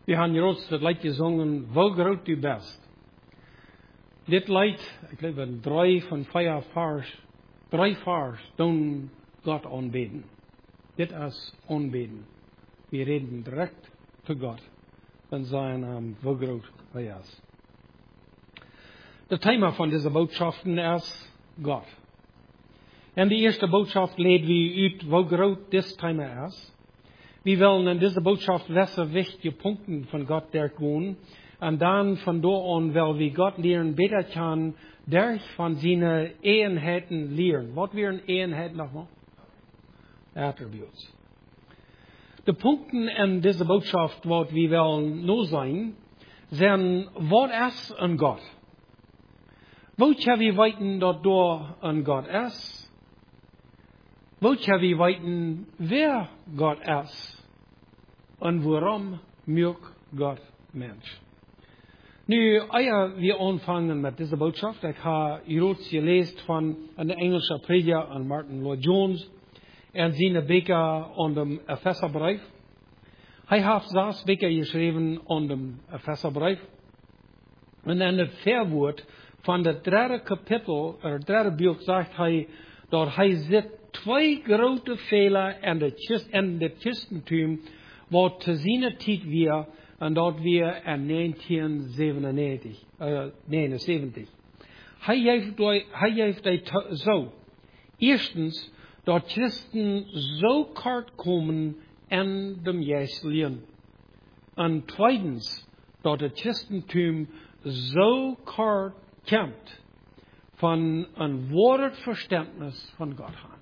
Wir haben jetzt das Lied gesungen, wo groot du bist. Dit Lied, ich glaube, 3 von 4 Vers, 3 Vers, doen Gott anbeten. Dit ist anbeten. Wir reden direkt zu Gott, wenn sein Name, wo groot er ist. Das Thema von dieser Botschaften ist Gott. Und die erste Botschaft lädt wie ut, wo groot das Thema ist. Wir wollen in dieser Botschaft wissen, wichtige Punkte von Gott durchgehen. Und dann von dort an, weil wir Gott lernen, besser kann, durch von seinen Einheiten lernen. Was wären Einheiten nochmal? Attributes. Die Punkte in dieser Botschaft, was wir wollen nur sein, sind, was ist an Gott? Woher wir weiten, dass da an Gott ist? Woher wir weiten, wer Gott ist? Und warum mögt Gott Mensch? Nu, eer wir anfangen mit dieser Botschaft, ich habe jetzt gelesen von einem englischen Prediger an Martin Lloyd-Jones und seine Bücher an dem Epheserbrief. Er hat 6 Bücher geschrieben an dem Epheserbrief. Und in dem Vorwort von der 3. Kapitel, oder 3. Buch, sagt er, dass er sieht 2 große Fehler in dem Christentum, was zu seiner Zeit wir, und dort wir in 1979. Hij heeft so. Erstens, dass Christen so kort kommen in dem Jeslien. Und zweitens, dass das Christentum so kort kommt von einem wahren Verständnis von Gott haben.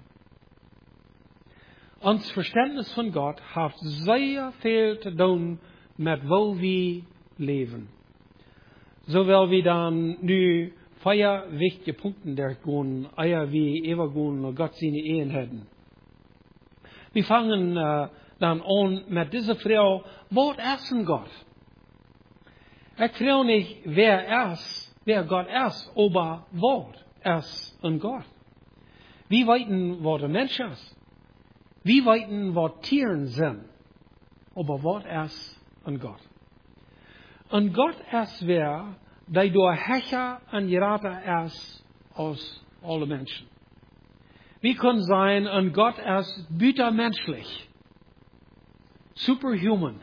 Uns Verständnis von Gott hat sehr viel zu tun mit wo wir leben. So weil wir dann nu 4 wichtige Punkte durchgehen, eher wie übergehen und Gott seine Einheiten. Wir fangen dann an mit dieser Frau, was ist denn Gott? Ich frage nicht, wer Gott ist, aber was ist ein Gott? Wir weiten, was ein Mensch ist. Wir weiten, was Tieren sind. Aber was ist ein Gott? Ein Gott ist wer, der durch Hecher und Gerater ist aus allen Menschen. Wir können sein, ein Gott ist bütermenschlich, superhuman,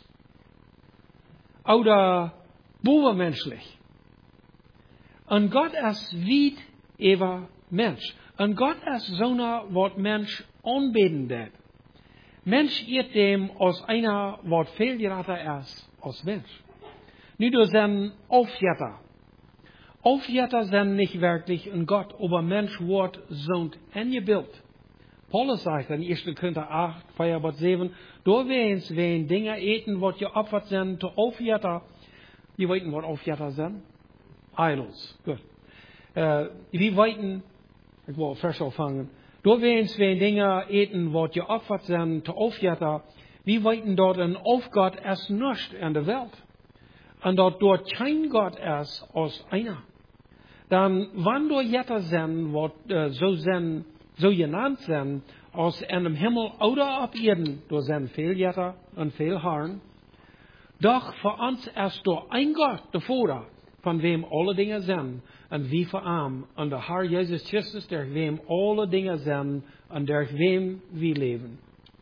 oder bovenmenschlich. Ein Gott ist wie ever Mensch. Ein Gott ist so einer, was Mensch anbeten wird. Mensch irrt dem aus einer, was viel gerater ist, als Mensch. Nu, du sind Aufjätter. Aufjätter sind nicht wirklich ein Gott, aber Mensch wird so in ihr Bild. Paulus sagt in 1. Korinther 8, 4, 7, du willst, wenn Dinge eten, was ihr opfert sind, zu Aufjätter. Die weiten, was Aufjätter sind? Idols. Gut. Die weiten, ich will Vers anfangen. Du willst, wenn Dinge eten, was ihr opfert sind, zu Aufjätter. Wir weiten dort ein Aufgott erst nicht in der Welt. Und dort kein Gott ist als einer. Dann, wann du Jätter sind, was so genannt sind, aus einem Himmel oder auf Erden, du sind viel Jätter und viel Herren. Doch für uns ist du ein Gott, der Vater, von wem alle Dinge sind, und wie für ihn, und der Herr Jesus Christus, durch wem alle Dinge sind, und durch wem wir leben.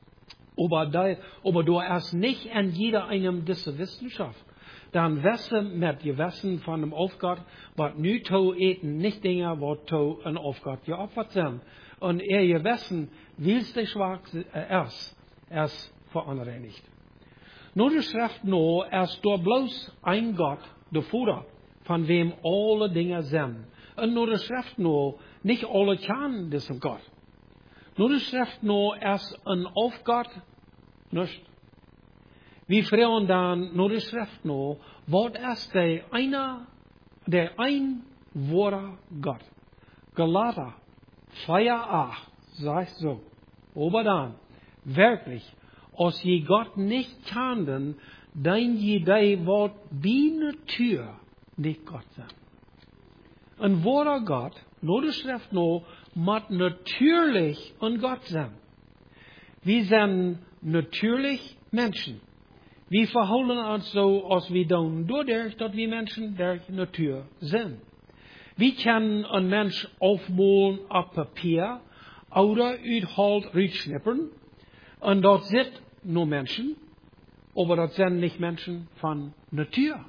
Aber du hast nicht in jeder einem dieser Wissenschaft. Dann wissen mit Gewissen von dem Aufgott, was nu to eten, nicht Dinge, was to ein Aufgott geopfert sind. Und Gewissen, wie es der Schwach ist für andere nicht. Nur die Schrift nur, ist du bloß ein Gott, der Vater, von wem alle Dinge sind. Und nur die Schrift nur, nicht alle kennen diesen Gott. Nur die Schrift nur, ist ein Aufgott, nicht. Wir fragen dann nur die Schrift nur, was ist der ein wahre Gott? Galater 4,8 sagt so, aber dann, wirklich, als je Gott nicht kannten, dann je die Wort wie Natur nicht Gott sind. Ein wahrer Gott, nur die Schrift nur, muss natürlich ein Gott sein. Wir sind natürlich Menschen. Wir verhalten uns so, als wir doen, doordat dat wir Menschen der Natur sind. Wir können einen Mensch aufmalen auf Papier oder uit Halt rüberschnippern. Und dort sind nur Menschen, aber das sind nicht Menschen von Natur.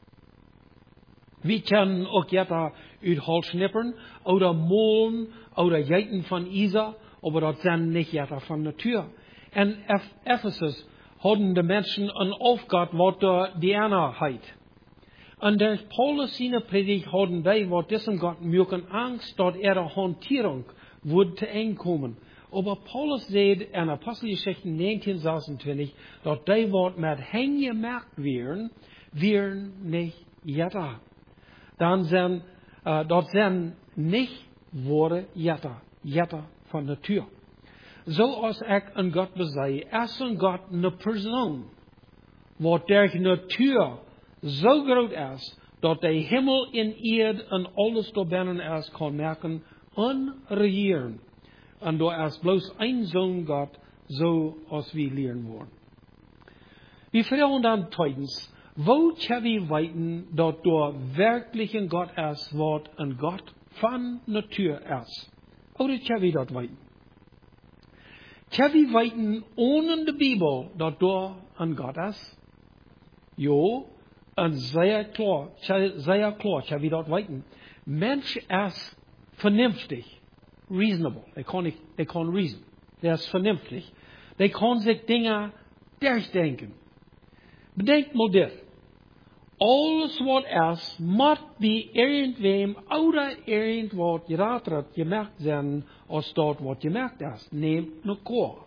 Wir können auch jetzt uit Halt schnippern oder malen oder jäten von Isa, aber das sind nicht jetzt von Natur. In Ephesus hadden de mensen een aufgabe wat die Einheit. Und der Paulus seine Predigt hadden die, wat dessen Gott mögen Angst, dort ihre Hantierung würde zu einkommen. Aber Paulus sagt in Apostelgeschichte 19:26, dort die, wat mit Hängen gemerkt wären nicht jeder. Dann sind, dort sind nicht Worte jeder von Natur. So als ik een God bezei, is een God een persoon, wat der Natur zo groot is, dat de Himmel in Erde en alles daarbinnen is, kan merken en regieren. En door is bloos een zo'n God, zo als we leren worden. We vragen dan tweitens, wo kunnen we weten dat door werkelijk een God is, wat een God van Natur is? Oder kunnen we dat weten? Kan we weten ohne de Bibel dat door een God is? Jo, en zeer klar, kan we dat weten. Mensch is vernünftig, reasonable. Hij kan reason. Der is vernünftig. Hij kan zich dingen durchdenken. Bedenk mal dit. Alles wat is, moet bij irgendwem oder irgendwat geraten gemerkt zijn als dat wat gemerkt is. Neem een koor.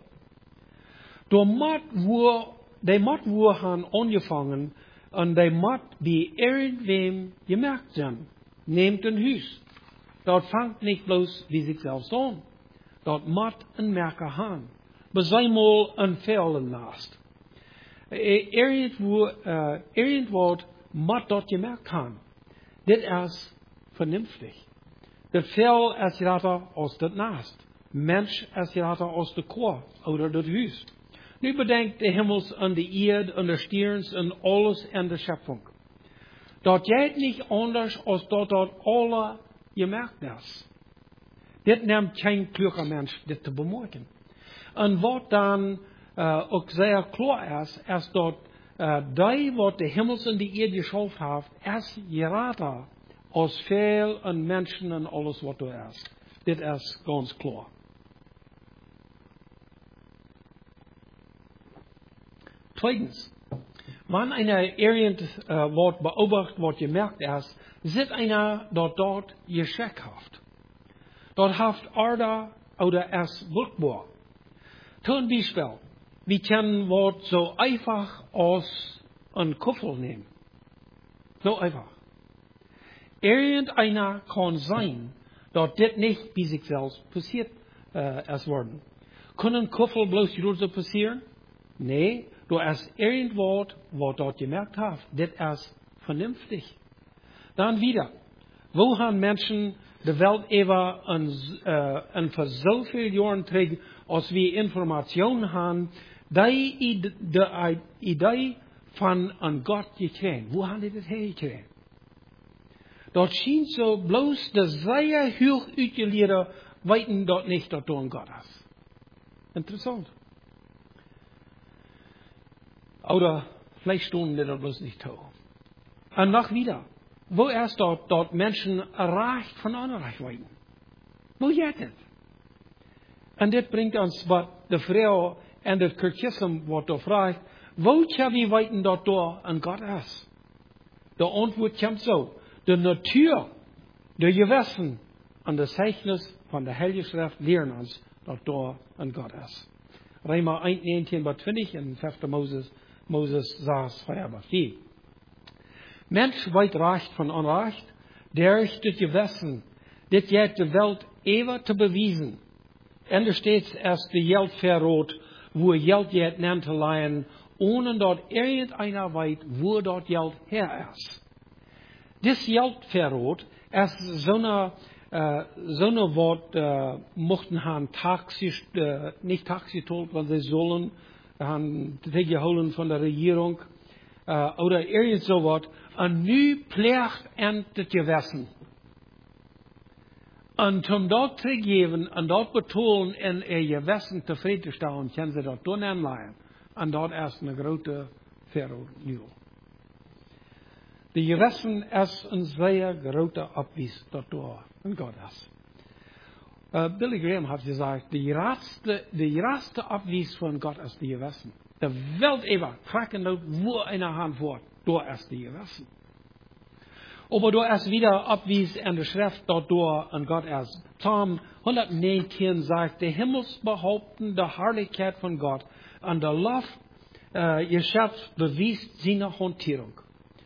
Die moet woer gaan aangevangen en die moet bij irgendwem gemerkt zijn. Neemt een huis. Dat vangt niet bloos wie zichzelf aan. Dat moet een merker gaan. Bezijmel een velen naast. Irgendwat moet dat gemerkt gaan. Dit is vernünftig. Dat vel is geraten als dat naast. Mensch is geraten als de koor, oder dat huis. Nu bedenkt de hemels en de Erde en de sterren en alles in de Schöpfung. Dat jij niet anders als dat alle gemerkt is. Dit neemt geen kluge mens dit te bemerken. En wat dan ook zeer klaar is dat die wat de hemels en de Erde geschaffen heeft, is geraten als veel en mensen en alles wat er is. Dit is ganz klar. Zweitens, wenn einer wat beobachtet, wat gemerkt ist, sieht einer dort Geschick haft. Dort haft Erde oder es wirkbar. Zum Beispiel, wir können was so einfach als ein Kuffel nehmen. So einfach. Irgendeiner kann sein, dass das nicht bei sich selbst passiert ist worden. Können Kuffel bloß so passieren? Nee, du hast irgendwas, was dort gemerkt hast, das ist vernünftig. Dann wieder, wo haben Menschen die Welt über und für so viele Jahre trägt, als wir Informationen haben, die Idee von einem Gott gekriegt. Wo haben die das hergekriegt? Dort schien so bloß der sehr hoch utilierte weiten dort nicht, dass du ein Gott hast. Interessant. Oder vielleicht stunden die dort bloß nicht so. Und noch wieder, wo erst dort Menschen erreicht von anderen Reichweiten? Wo geht das? Und das bringt uns, was die Frau in der Kirchismus, was da fragt, wo können wir weiten, dass da ein Gott ist? Die Antwort kommt so. Die Natur, die Gewissen und das Zeichnis von der Heiligen Schrift lehren uns, dass da ein Gott ist. Römer 1:19-20 und 5. Moses saß 4:4. Mensch weit Recht von Unrecht, der ist das Gewissen, das jetzt die Welt ewig zu bewiesen. Und da steht erst die Geld verrot, wo Geld jetzt nimmt zu leihen, ohne dort irgendeiner weiß, wo dort Geld her ist. Das Geldverrot ist so eine Wort, mochten haben nicht taxitol, weil sie sollen haben tegengehouden von der Regierung, oder irgend so was, een nieuw plicht aan het gewissen. En om dat te geven en dat betonen en gewissen tevreden te stellen, kunnen ze dat doen aanleggen. En dat is een grote verandering. De gewissen is een zeer grote opwijs dat door een God is. Billy Graham hat gesagt, de raarste opwijs van God is de gewissen. De Welt even, fragen out, wo eine Hand vor, door is de gewissen. Aber du ist wieder abwies in der Schrift, dort du an Gott ist. Psalm 119 sagt, die Himmels behaupten die Herrlichkeit von Gott und der Lauf Geschöpf bewiest seine Hantierung.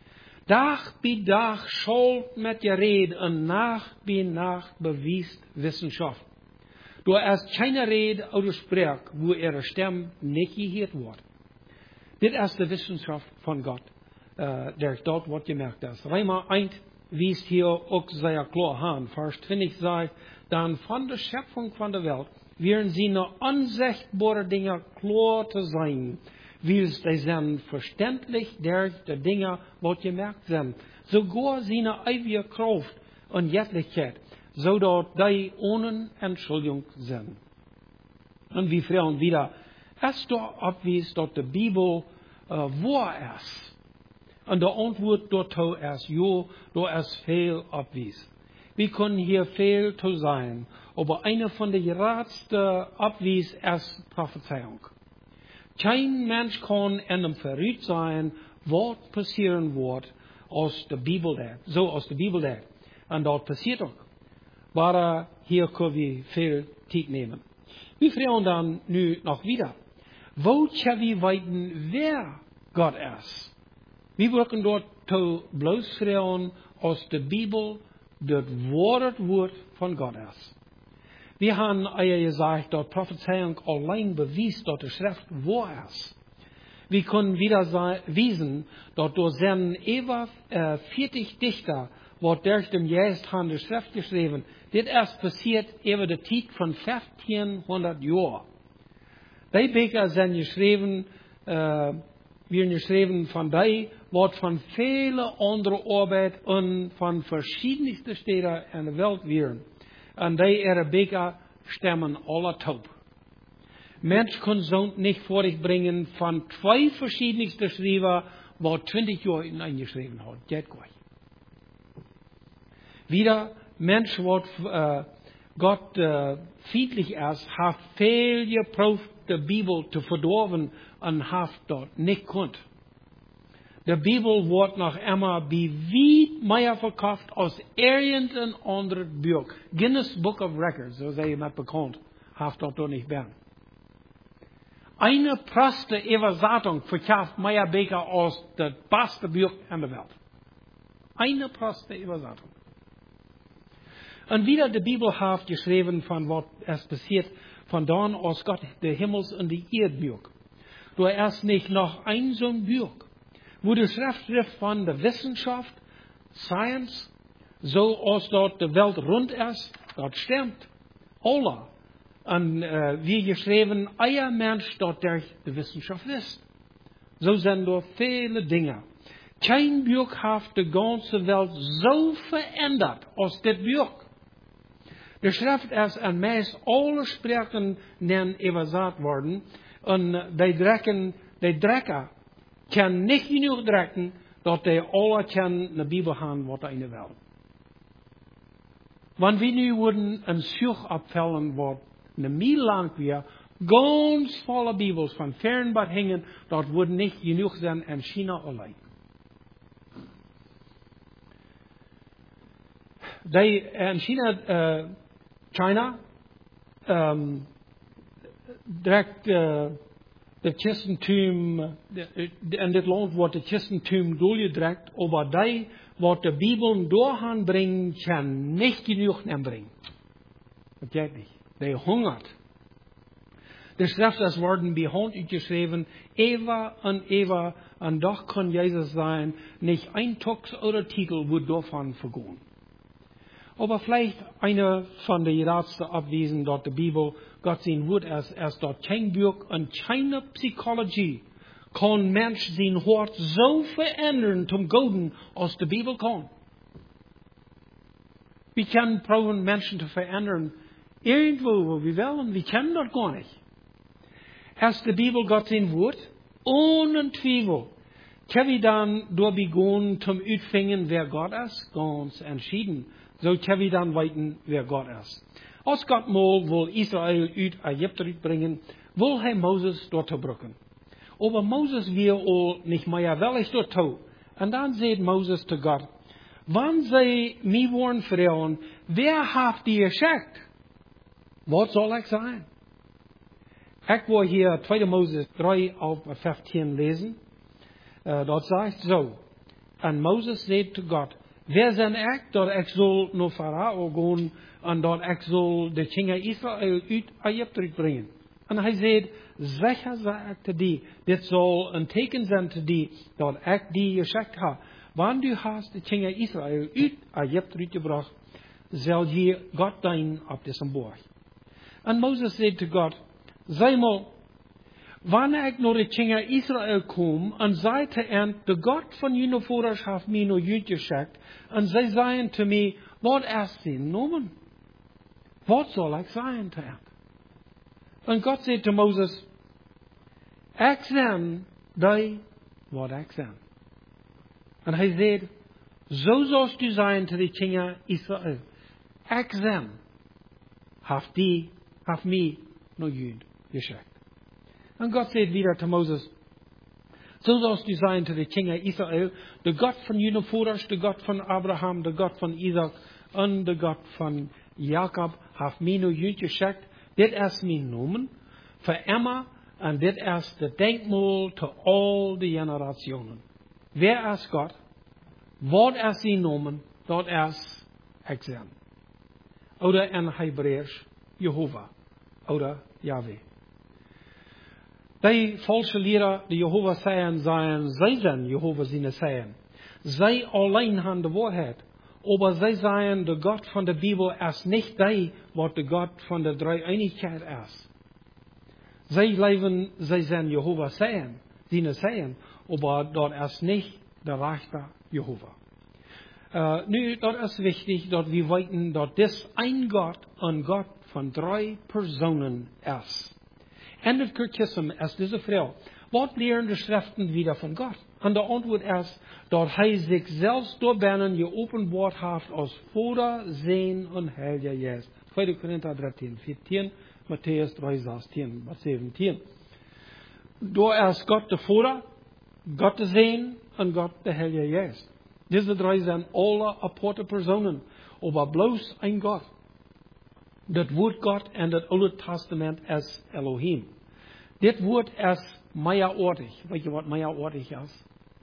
Dag bij dag schuld met je rede en nacht bij nacht bewiest Wissenschaft. Du ist keine Rede oder Sprech, wo ihre Stimme nicht gehört wird. Dit is de Wissenschaft von Gott. Der dort wordt gemerkt is. Römer 1 wies hier ook sehr klar aan. Vers 20 sagt, dan van de Schöpfung van de Welt werden seine unsichtbare Dinge klar zu sein, wie es die sind verständlich durch die Dinge, wat gemerkt sind. Sogar seine ewige Kraft und Jettlichkeit, zodat die ohne Entschuldigung sind. Und wir fragen wieder, es doch abwies, dass die Bibel wahr ist. Und die Antwort dazu ist, ja, da ist viel abwies. Wir können hier viel zu sein, aber eine von den geradsten abwies ist Prophezeiung. Kein Mensch kann in einem Verrückt sein, was passieren wird, aus der Bibel da. So aus der Bibel da. Und dort passiert auch. Aber hier können wir viel Zeit nehmen. Wir fragen dann nu noch wieder. Wo können wir weiten, wer Gott ist? Wir wollen dort bloß fragen, aus der Bibel das Wort von Gott ist. Wir haben euch gesagt, dass Prophezeiung allein bewiesen, dass die Schrift wahr ist. Wir können wieder wiesen, dass durch seinen über 40 Dichter, was durch den Geist haben die Schrift geschrieben, das erst passiert über die Zeit von 1500 Jahren. Die Bücher sind geschrieben, von die, was von vielen anderen Arbeit und von verschiedensten Städten in der Welt werden. Und die ihre Bücher stammen alle taub. Mensch kann so nicht vor sich bringen von 2 verschiedensten Schreiber, was 20 Jahre eingeschrieben hat. Geht gut. Wieder, Mensch, was Gott friedlich ist, hat viel geprüft, die Bibel zu verdorben und hat dort nicht konnt. Die Bibel wird noch immer bei weit mehr verkauft als irgendein anderes Buch. Guinness Book of Records, so sei jemand bekannt, hat dort nicht mehr. Eine praste Übersetzung verkauft mehr Bücher als das beste Buch in der Welt. Eine praste Übersetzung. Und wieder die Bibel hat geschrieben, von was es passiert, von dann aus Gott die Himmels und die Erde Buch. Du hast nicht noch ein so ein Buch, wo die Schrift von der Wissenschaft, Science, so aus dort die Welt rund ist, dort stimmt. Alle. Und wie geschrieben, euer Mensch dort durch die Wissenschaft ist. So sind dort viele Dinge. Kein Buch hat die ganze Welt so verändert als das Buch. Die Schrift ist an meist alle Sprachen übersetzt worden. Und die Drecker können nicht genug drecken, dass die alle können eine Bibel haben, was eine will. Wenn wir nu würden ein Such abfällen, was eine Mil lang wäre, ganz volle Bibels von Fernbad hängen, dort würden nicht genug sein in China allein. In China, direkt das Christentum, in das Land wird das Christentum durchgedrückt, aber die, was die Bibel durchbringen, kann nicht genug anbringen. Das geht nicht. Die hungert. Die Schrift ist worden bei Hand geschrieben, Eva, und doch kann Jesus sein, nicht ein Text oder Titel wird davon vergehen. Aber vielleicht eine von den Ratsten abwiesen, dort die Bibel, Gott sein Wort, erst dort kein Buch und keine Psychologie kann Mensch sein Hort so verändern zum Guten, als die Bibel kann. Wir können probieren, Menschen zu verändern, irgendwo, wo wir wollen. Wir können das gar nicht. Erst die Bibel, Gott sein Wort, ohne Zweifel. Können wir dann durchbegonnen zum Utfingen, wer Gott ist? Ganz entschieden. So können wir dann weiten, wer Gott ist. Als Gott mal will Israel aus Ägypten bringen, will er Moses dort brücken. Aber Moses will auch nicht mehr willig dort tun. Und dann sagt Moses zu Gott, wann sie mir wollen fragen, wer hat die geschickt? Was soll ich sein? Ich will hier 2. Moses 3 auf 15 lesen. Dort sagt so. Und Moses sagt zu Gott, wer sind ich, dass ich soll nach Pharao gehen und dass ich soll die Kinder Israel aus Ägypten bringen? Und er sagt, sicher sage ich zu dir, das soll ein Zeichen sein zu dir, dass ich die geschickt habe. Wann du hast die Kinder Israel aus Ägypten gebracht, soll dir Gott dein auf diesem Berg. Und Moses sagt zu Gott, sei mal, wann ich nur die Kinder Israel komme und sagte er, der Gott von jener Vorherrschaft mir nur Jüd geschickt, und sie sagen zu mir, was ist sie Namen? Was soll ich sagen zu ihm? Und Gott sagt zu Moses, ich sende dich, was ich sende. Und er sagt, so sollst du sein zu den Kindern Israel. Ich sende, hat mich nur Jüd geschickt. Und Gott sagt wieder zu Moses, so sollst du sein zu den Kindern Israel, der Gott von jener Vorderst, der Gott von Abraham, der Gott von Isaac und der Gott von Jakob hat mir nur Jüd geschickt. Das ist mein Namen für immer und das ist das Denkmal zu all die Generationen. Wer ist Gott? Was ist sein Namen? Dort ist Exem. Oder in Hebräisch Jehova oder Yahweh. Die falsche Lehrer, die Jehova sagen, sie sind Jehova seine sagen. Sie allein haben die Wahrheit. Aber sie sagen, der Gott von der Bibel ist nicht der, was der Gott von der Dreieinigkeit ist. Sie leben, sie sind Jehova sagen, seine sagen, aber dort ist nicht der rechte Jehova. Dort ist wichtig, dass wir wissen, dass das ein Gott von 3 Personen ist. En het kurtisme is deze vrouw. Wat leren de schriften wieder von Gott? En de antwoord is dat hij zichzelf door binnen geopenbaard heeft als Vader, Zoon en Heilige Geest. 2 Korinther 13, 14, Matthäus 3, 16, 17. Door is Gott de Vader, Gott de Zoon en Gott de Heilige Geest. Deze 3 zijn alle aparte personen, aber bloos een Gott. Dat woord God in het Oude Testament is Elohim. Dit woord is meerwoordig. Weet je wat meerwoordig is?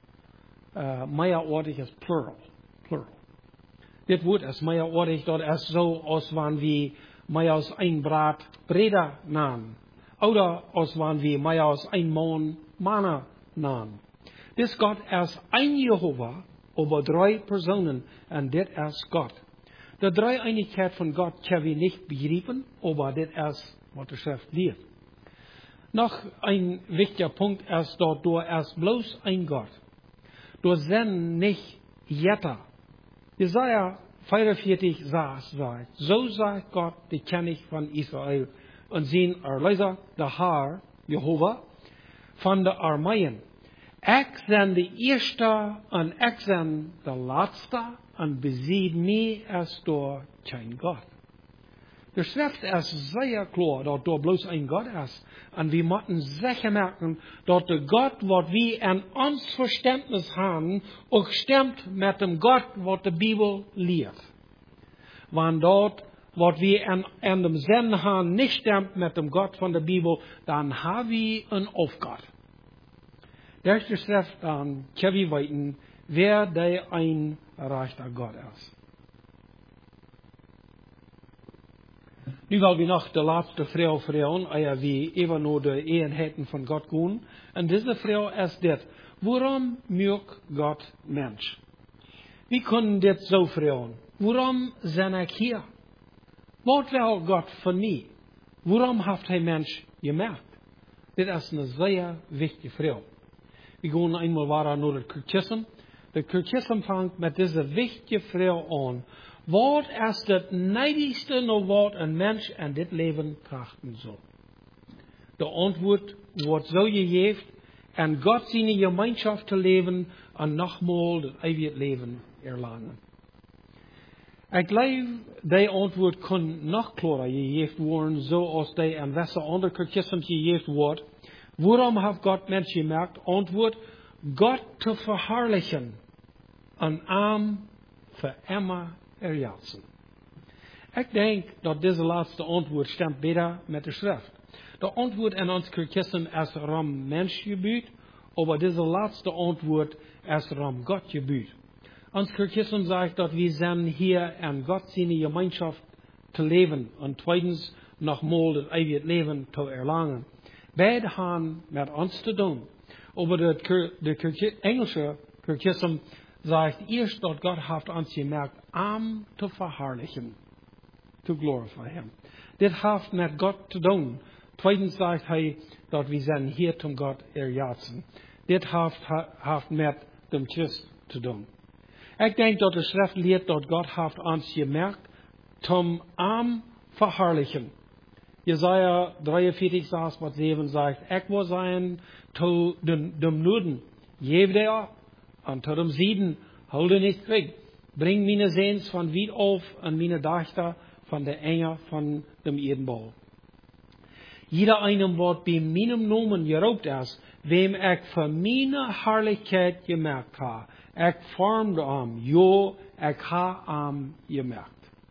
Meerwoordig is plural. Dit woord is meerwoordig. Dat is zo als wanneer we meer als een braad breder namen. Oder als wanneer we meer als een man mannen namen. Dus God is een Jehovah over 3 personen. En dit is God. De Dreieinigkeit von Gott können wir nicht begreifen, aber das ist, was die Schrift lehrt. Noch ein wichtiger Punkt ist, dass du ist bloß ein Gott. Du sind nicht Jetter. Jesaja 44 sagt, so sagt Gott, die König von Israel, und sein Erlöser, der Herr, Jehova, von der Armeen. Ich bin der Erste und ich bin der Letzte und besieht mich als door kein Gott. De Schrift ist sehr klar, dass da bloß ein Gott ist. Und wir müssen sicher merken, dass der Gott, was wir in uns Verständnis haben, auch stimmt mit dem Gott, was die Bibel lehrt. Wenn dort, was wir in dem Sinn haben, nicht stimmt mit dem Gott von der Bibel, dann haben wir einen Aufgott. Der ist die Schrift an Kevin Weiten, wer der ein rechter Gott ist. Nu wil we nog de laatste vrouw vragen, wie even naar de eenheden van God gaan. En deze vrouw is dit. Waarom maakt God mens? We kunnen dit zo vragen. Waarom ben ik hier? Wat wil God van mij? Waarom heeft hij mens gemaakt? Dit is een zeer wichtige vraag. We gaan eenmaal naar het catechisme. De catechisme vangt met deze wichtige vraag aan. Wat is het neidigste naar wat een mens in dit leven trachten zal? De antwoord wordt zo gegeven en God zijn gemeenschap te leven en nogmaals het eeuwig leven erlangen. Ik geloof, die antwoord kan nog klarer gegeven worden, zoals die in wesse andere catechismes gegeven wordt. Waarom heeft God mens gemaakt? Antwoord, God te verherrlichen en arm voor immer erjassen. Ik denk dat deze laatste antwoord stemt beter met de schrift. De antwoord in ons catechisme is ram mens gebied, maar deze laatste antwoord is ram God gebied. Ons catechisme zegt dat we zijn hier in God zijn gemeenschap te leven en tweedens nogmaals het eeuwig leven te erlangen. Beide gaan met ons te doen. Maar de Engelse catechisme zegt eerst dat God heeft ons gemaakt om te verherrlichen, to glorify Him. Dit heeft met God te doen. Tweedens zegt hij dat we zijn hier om God erjassen. Dit heeft met de Christ te doen. Ik denk dat de schrift leert dat God heeft ons gemaakt om am verherrlichen. Jesaja 43, 6, wat 7 zegt, ik wil zijn tot de noden, geef die op, en tot de zieden, houden niet terug. Breng mijn zeens van wied af en mijn dachten van de enge van de edenbouw. Jeder einem wat bij mijn nomen geroopt is, wem ik voor mijn herrlijkheid gemaakt ha. Ik vormde hem, jo, ik ha hem gemaakt.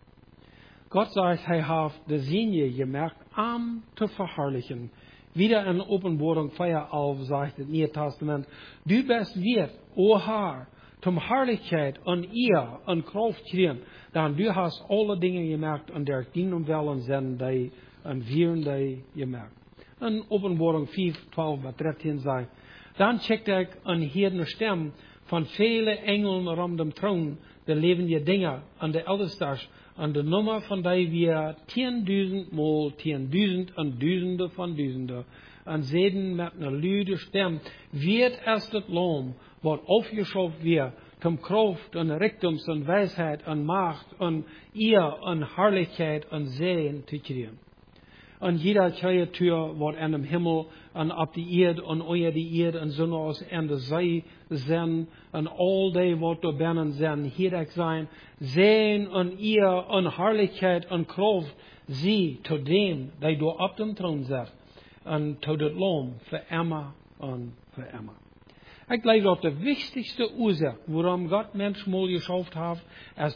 God zegt, hij heeft de zienje gemaakt om te verherrlichen. Wieder in Openbaring 4:11 zegt het Nieuwe Testament, du bist wert, o Herr, zum Herrlichkeit en eer en kracht kriegen, dan du hast alle dingen gemaakt en der dienen willen zijn die en vieren die gemaakt. In Openbaring 4:12-13 zegt, dan checkte ik een heerde stem van vele engelen rond de troon, de levende dingen en de eldesters, en de nummer van die weer 10.000 maal 10.000 en duizenden van duizenden. En zeiden met een luide stem, weet is het lam, wat opgeschoven weer, om kracht en rijkdoms en wijsheid en macht en eer en herrlijkheid en zegen te krijgen. En jeder creatuur wat in de hemel en op de aarde en onder de aarde en zoals in de zee zijn en al die wat door binnen zijn, hier zijn, zijn en eer en herrlijkheid en kracht, zie tot dem die door op de troon zit en tot het lam voor immer en voor immer. Ik geloof dat de wichtigste oorzaak waarom God mens mal geschaffen heeft, is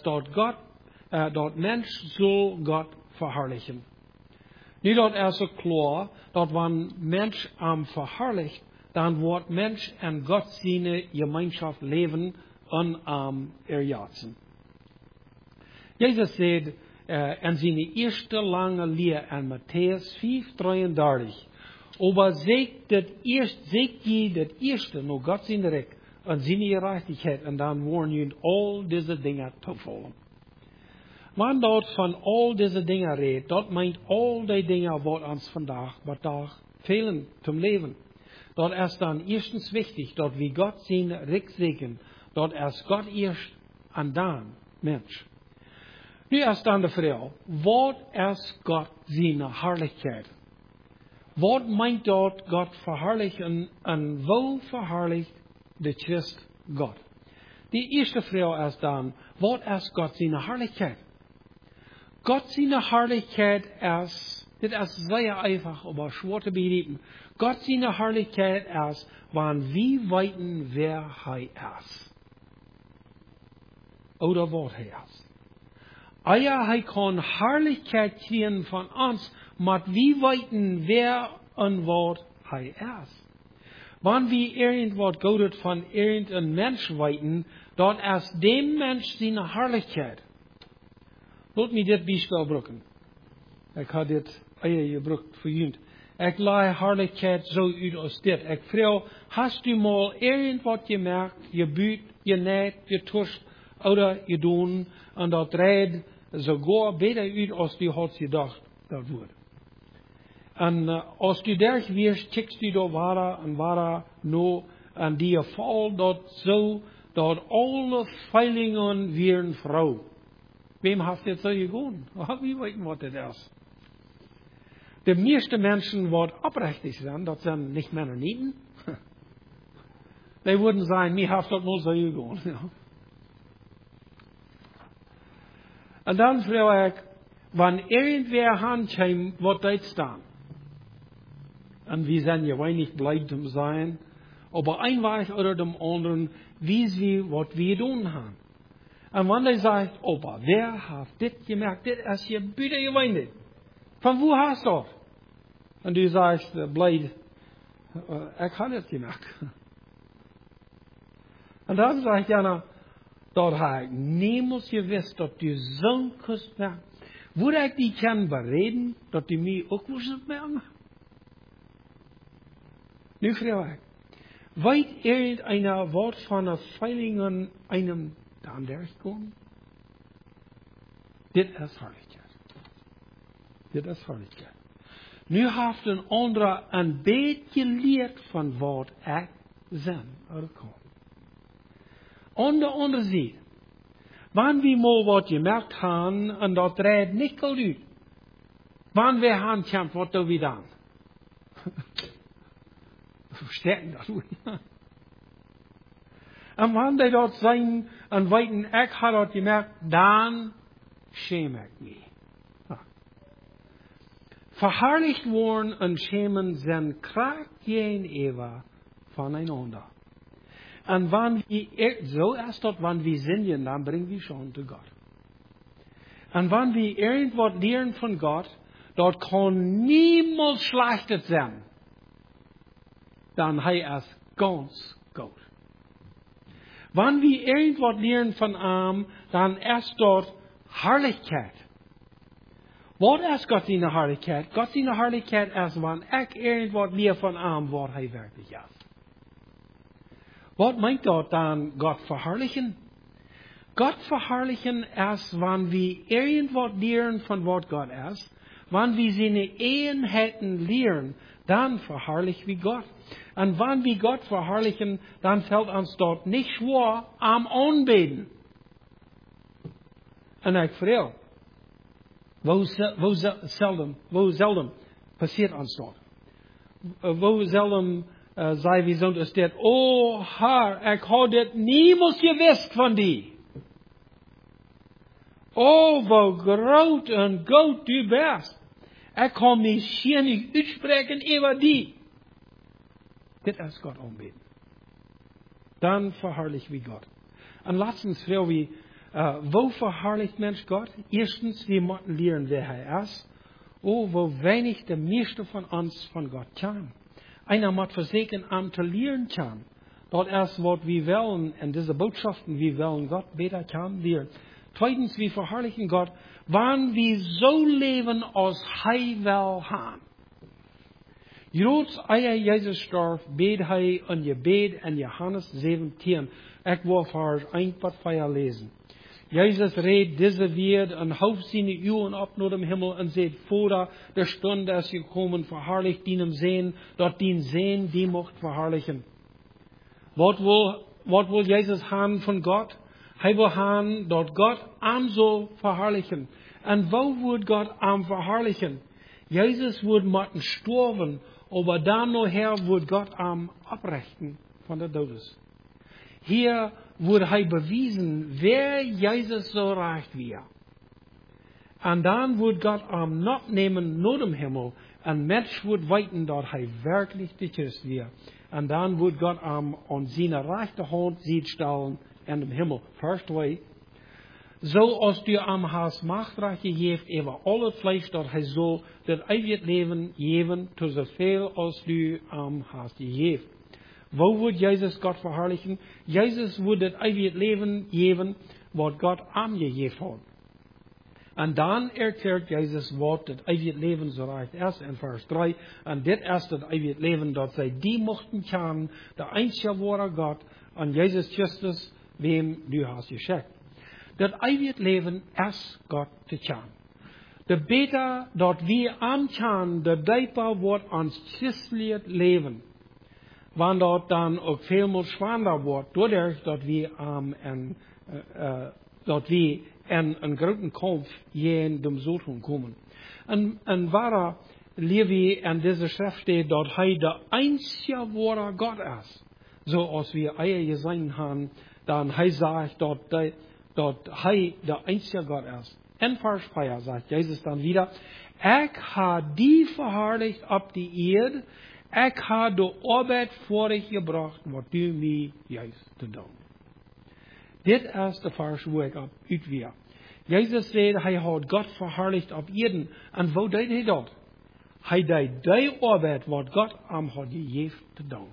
dat mens zal God verherrlichen. Nu dat is het klaar, dat wanneer mens am verherrlicht, dan wordt mens en God zijn gemeenschap leven en am erjassen. Jezus zei in zijn eerste lange leer in Matthäus 5:33, aber zeigt je dat eerste nog God zijn recht en zijn gerechtigheid en dan worden jullie al deze dingen te volgen. Man dat van al deze dingen redt, dat meint al die dingen wat ons vandaag fehlen zum leven. Dat is dan eerstens wichtig, dat we God zijn recht zeker. Dat is God eerst en dan mens. Nu is dan de vraag, wat is God zijn herrlijkheid? Wat meint dat God verherrlichen en wo verherrlicht de Christ God? Die eerste vraag is dan, wat is God zijn herrlijkheid? God zijn herrlijkheid is, dit is zeer einfach, aber schwer te begrijpen. God zijn herrlijkheid is, wanneer we weten wer hij is. Oder wat hij is. Ja, hij kan herrlijkheid krijgen van ons, maar we weten wer en wat hij is. Wanneer we irgendwas Gutes van irgendein mens weten, dat is dem mens zijn herrlijkheid. Laat me dit bijspel gebruiken. Ik had dit gebruikt voor jullie. Ik laat herrlijkheid zo uit als dit. Ik vraag, hast u mal irgendwas gemerkt, je buurt, je neemt, je tust, oder gedaan, en dat red sogar beter uit als du had gedacht dat wordt. En als du derg wirst, checkst du da wara no, en die val dat zo, dat alle feilingen weer een vrouw. Wem hast dit zo gegaan? Wie weten wat het is? De meeste mensen wat oprechtig zijn, dat zijn niet Mennonieten. Die würden sagen, mir hast dat nur so gegaan. Ja. En dan vraag ik, wanneer irgendwer handschijn wat dit staan. En we zijn je weinig blij te zijn, aber een weg oder dem anderen, wie wat we doen gaan. En wanneer hij zegt, opa, wer heeft dit gemerkt, dit is je buiten je weinig. Van hoe hast du dat? En du zegt, blij, ik had het gemerkt. En dan zeg ik, ja, dat heb ik niemals gewist, dat du zo'n kus merkt. Would ik die kan bereden, dat die mij ook moest merken? Nu vraag ik, weet irgendeiner wat van de feilingen einem dan dergkomen? Dit is herrlijkheid. Dit is herrlijkheid. Nu heeft een andere een beetje geleerd van wat ik zijn uitkomt. Aan de andere zijde, wanneer we mal wat gemerkt hebben, en dat rijdt niet goed uit. Wanneer we gaan kämpfen, wat doen we dan? Versterken dat niet. En wanneer dat zijn, en weten, ik had dat gemerkt, dan schäme ik me. Verherrlicht worden en schämen zijn kracht geen eeuw voneinander. En wanneer we, zo is dat, wanneer we zingen, dan brengen we schon te God. En wanneer we irgendwas leren van God, dat kan niemals slecht zijn. Dan hij is ganz goed. Wanneer we irgendwas leren van hem, dan is dat herrlijkheid. Wat is God zijn herrlijkheid? God zijn herrlijkheid is wanneer ik irgendwas leer van hem, wat hij werkelijk is. Wat meint dat dan God verherrlichen? God verherrlichen is wanneer we irgendwas leren van wat God is, wanneer we zijn eenheden leren, dan verherrlichen we God. En wanneer we God verherrlichen, dan fällt ons dat niet schwer am aanbeden. En ik vraag, wo zelden passiert ons dat? Wo zelden zei wie zo'n staat, oh Heer, ik had dit niemals gewist van die. Oh, wo groot en goed du bent. Ik kan misschien niet uitspreken over die. Dit is God aanbidden. Dan verherrlichen we God. En laatstens vragen we, wo verherrlicht mens God? Eerstens, we moeten leren wie hij is. Oh, wo weinig de meeste van ons van God kan. Einer moet verzekeren aan te leren kan. Dat is wat we willen, en deze boodschappen, we willen God beter kan leren. Tweitens, we verherrlichen God, wanneer we zo leven als hij wil gaan. Joods, eer Jezus stierf, beet hij een gebed in Johannes 17. Ik wil vers 1 tot 4 lezen. Jezus reed deze weer en hoofd zijn uwen op naar de hemel en zei, voordat de stunde is gekomen, verherrlicht die hem zijn, dat die zijn die mocht verherrlichen. Wat wil Jezus gaan van God? Hij wil gaan dat God hem zal verherrlichen. En wo wordt God hem verherrlichen? Jezus wordt moeten sterven, aber dan nog her wordt God hem oprichten van de doden. Hier wordt hij bewezen, wer Jezus zo recht weer. En dan wordt God hem opnemen naar de hemel. En mens wordt weten dat hij werkelijk de Christus weer. En dan wordt God hem aan zijn rechterhand ziet stellen in de hemel. Vers 2. Zoals du hem hast machtrecht gegeven over al het vlees, dat hij zo het eeuwig leven geven, tot zoveel als du hem hast gegeven. Wo wordt Jezus God verherrlichen? Jezus wordt het eeuwig leven geven, wat God hem gegeven had. En dan erklärt Jezus wat het eeuwig leven zo recht is in vers 3. En dit is het eeuwig leven dat zij die mochten kennen, de einzige ware God, en Jezus Christus, wem du hast geschickt. dat eeuwig leven als Gott te tjan. De beter dat we aantjan, de dieper wordt ons christelijk leven. Want dat dan ook veel meer zwaarder wordt, doordat dat we dat we in een grote kamp in de zoden komen. En waar leer we in deze schrift staat dat hij de einzige ware God is. Zoals we eigen gezien hebben, dan hij zegt dat hij de einzige God is. En vers 4 sagt Jezus dan wieder, ik ha die verherrlicht op die Erde, ik ha de arbeid voor je gebracht, wat u mij juist te doen. Dit is de vers waar ik op uitweer. Jezus zei, hij had God verherrlicht op Erde. En wat deed hij dat? Hij deed die arbeid wat God hem had gegeven te doen.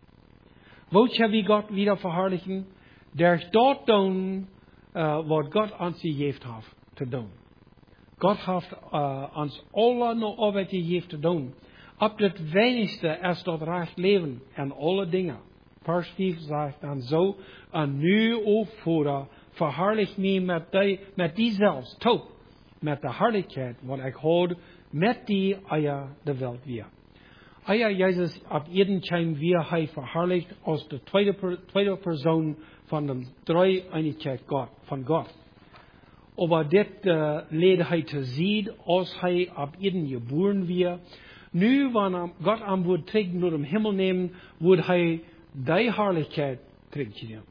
Wat zal we God wieder verherrlichen? Der dat doen wat God ons gegeven heeft te doen. God heeft ons alle een arbeid gegeven te doen. Op het wenigste is dat recht leven en alle dingen. Vers 5 zegt dan zo, en nu, o Vader, verherrlich mij met die zelfs, toch, met de herrlijkheid, wat ik houd, met die eier de wereld weer. Eier Jezus op jeden time weer hij verherrlicht als de tweede persoon van de drie-eenigheid van God. Aber dit leed hij te zien als hij op jeden geboren weer. Nu, wanneer God aan wordt trekt door de hemel nemen, wordt hij die herrlijkheid terugnemen.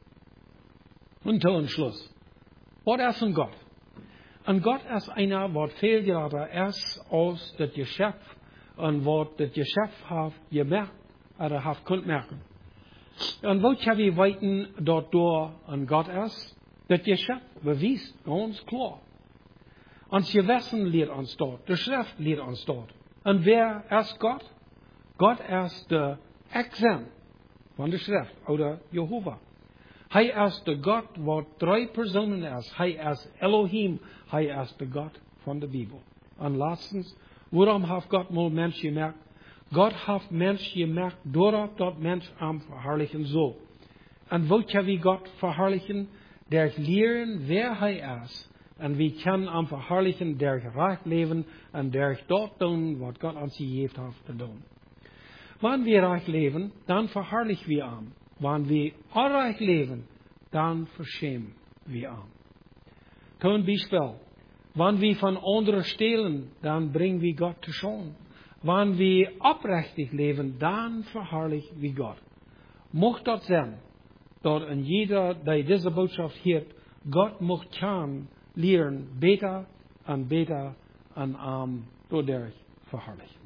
En tot Schluss. Wat is een God? Een God is einer, wat veel groter is als het geschöpf en wat het geschöpf heeft gemerkt, oder heeft kunt merken. En wat gaan we weten dat door een God is? Dat geschöpf bewijst ganz klar. Ons gewesen leert ons dat, de schrift leert ons dat. En wer is God? God is de Exem van de schrift, oder Jehovah. Hij is de God wat drie personen is. Hij is Elohim. Hij is de God van de Bijbel. En laatstens, waarom heeft God mal mens gemerkt? God heeft mens gemerkt doordat dat mens hem verherrlichen zal. En wat kan we God verherrlichen? Der leren wer hij is. En we kunnen hem verherrlichen der gerecht leven en der dat doen wat God ons gegeven heeft te doen. Wanneer we recht leven, dan verherrlichen we hem. Wanneer we onrecht leven, dan verschämen we hem. Toen Beispiel. Wanneer we van anderen stelen, dan brengen we God te schande. Wanneer we oprechtig leven, dan verherrlichen we God. Mocht dat zijn, dat een jeder die deze boodschap heeft, God mocht gaan leren beter en beter en doordat verherrlichen.